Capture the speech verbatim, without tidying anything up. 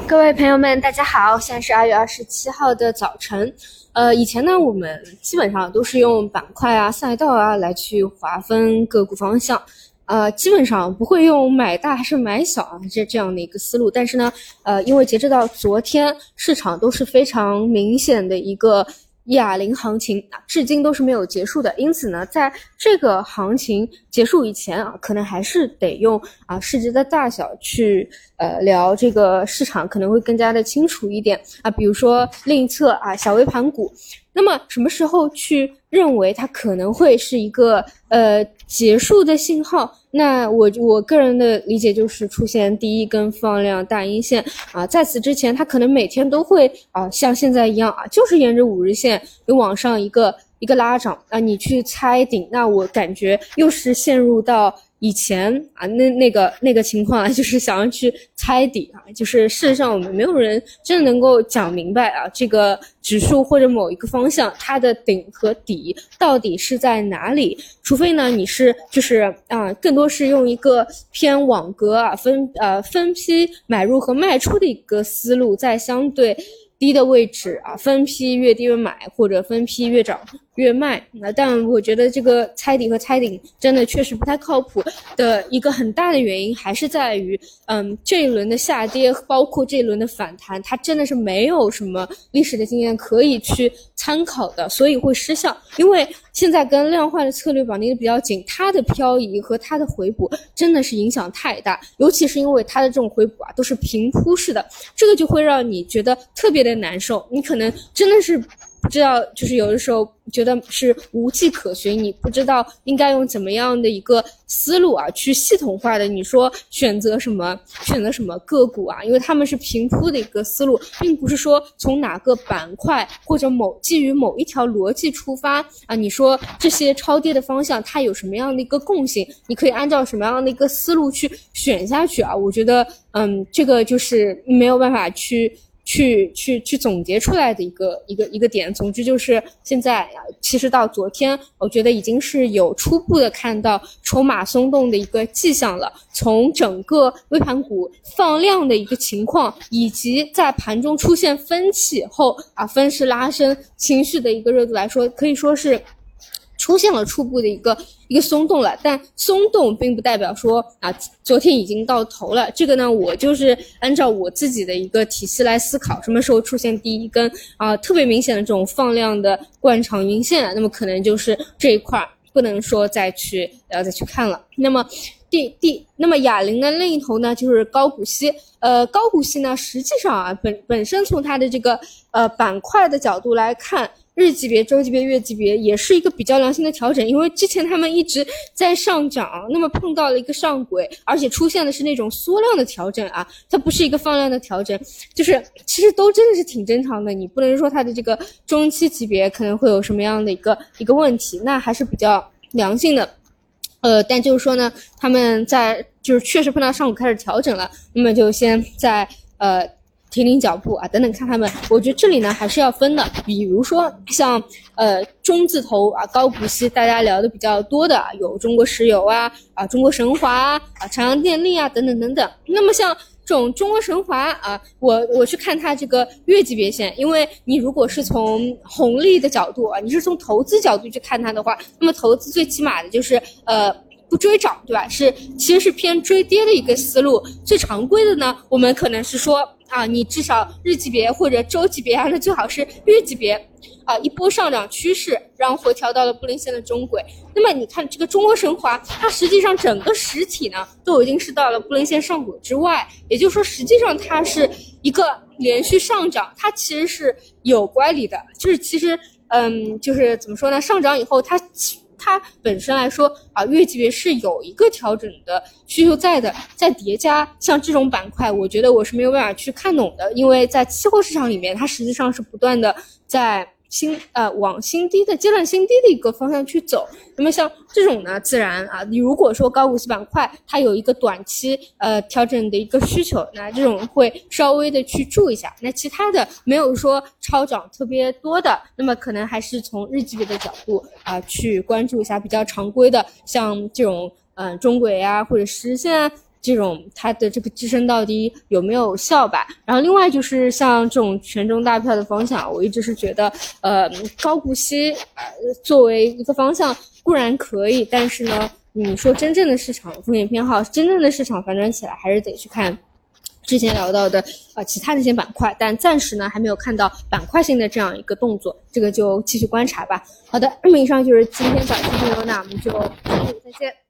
各位朋友们，大家好，现在是二月二十七号的早晨。呃，以前呢，我们基本上都是用板块啊、赛道啊来去划分个股方向，呃，基本上不会用买大还是买小啊这这样的一个思路。但是呢，呃，因为截止到昨天，市场都是非常明显的一个哑铃行情啊，至今都是没有结束的。因此呢，在这个行情结束以前啊，可能还是得用啊市值的大小去呃聊这个市场，可能会更加的清楚一点啊。比如说另一侧啊小微盘股，那么什么时候去认为它可能会是一个呃结束的信号？那我我个人的理解就是出现第一根放量大阴线啊，在此之前它可能每天都会啊像现在一样啊，就是沿着五日线有往上一个一个拉涨啊，你去猜顶，那我感觉又是陷入到以前啊那那个那个情况啊，就是想要去猜底啊，就是事实上我们没有人真的能够讲明白啊，这个指数或者某一个方向它的顶和底到底是在哪里，除非呢你是就是啊更多是用一个偏网格啊分呃分批买入和卖出的一个思路，在相对低的位置啊，分批越低越买，或者分批越涨越卖啊。但我觉得这个猜底和猜顶真的确实不太靠谱的一个很大的原因，还是在于，嗯，这一轮的下跌，包括这一轮的反弹，它真的是没有什么历史的经验可以去参考的，所以会失效。因为现在跟量化的策略绑定的比较紧，它的漂移和它的回补真的是影响太大，尤其是因为它的这种回补啊都是平铺式的，这个就会让你觉得特别的难受，你可能真的是不知道，就是有的时候觉得是无迹可寻，你不知道应该用怎么样的一个思路啊去系统化的你说选择什么选择什么个股啊，因为他们是平铺的一个思路，并不是说从哪个板块或者某基于某一条逻辑出发啊，你说这些超跌的方向它有什么样的一个共性，你可以按照什么样的一个思路去选下去啊，我觉得嗯这个就是没有办法去去去去总结出来的一个一个一个点。总之就是现在其实到昨天我觉得已经是有初步的看到筹码松动的一个迹象了，从整个微盘股放量的一个情况，以及在盘中出现分歧后啊分时拉升情绪的一个热度来说，可以说是出现了初步的一个一个松动了，但松动并不代表说啊昨天已经到头了。这个呢，我就是按照我自己的一个体系来思考，什么时候出现第一根啊特别明显的这种放量的惯常阴线，那么可能就是这一块不能说再去呃再去看了。那么第第那么哑铃的另一头呢，就是高股息。呃，高股息呢，实际上啊本本身从它的这个呃板块的角度来看，日级别、周级别、月级别也是一个比较良性的调整，因为之前他们一直在上涨，那么碰到了一个上轨，而且出现的是那种缩量的调整啊，它不是一个放量的调整，就是其实都真的是挺正常的，你不能说它的这个中期级别可能会有什么样的一个一个问题，那还是比较良性的。呃，但就是说呢，他们在就是确实碰到上股开始调整了，那么就先在呃停停脚步啊，等等看他们。我觉得这里呢还是要分的，比如说像呃中字头啊高股息，大家聊的比较多的有中国石油啊啊中国神华啊啊长江电力啊等等等等。那么像这种中国神华啊，我我去看它这个月级别线，因为你如果是从红利的角度啊，你是从投资角度去看它的话，那么投资最起码的就是呃不追涨，对吧？是其实是偏追跌的一个思路。最常规的呢，我们可能是说啊，你至少日级别或者周级别啊，那最好是月级别啊，一波上涨趋势，然后回调到了布林线的中轨。那么你看这个中国神华，它实际上整个实体呢都已经是到了布林线上轨之外，也就是说实际上它是一个连续上涨，它其实是有乖离的，就是其实嗯就是怎么说呢，上涨以后它它本身来说啊，月级别是有一个调整的需求在的，再叠加像这种板块，我觉得我是没有办法去看懂的，因为在期货市场里面，它实际上是不断的在新呃往新低的阶段新低的一个方向去走。那么像这种呢，自然啊，你如果说高股息板块它有一个短期呃调整的一个需求，那这种会稍微的去注意一下。那其他的没有说超涨特别多的，那么可能还是从日级别的角度啊、呃、去关注一下比较常规的，像这种嗯、呃、中轨啊或者十日线啊这种它的这个支撑到底有没有效吧。然后另外就是像这种权重大票的方向，我一直是觉得呃高股息呃作为一个方向固然可以，但是呢你说真正的市场风险偏好，真正的市场反转起来还是得去看之前聊到的呃其他的一些板块，但暂时呢还没有看到板块性的这样一个动作，这个就继续观察吧。好的，那么以上就是今天早期内容，那我们就下次再见。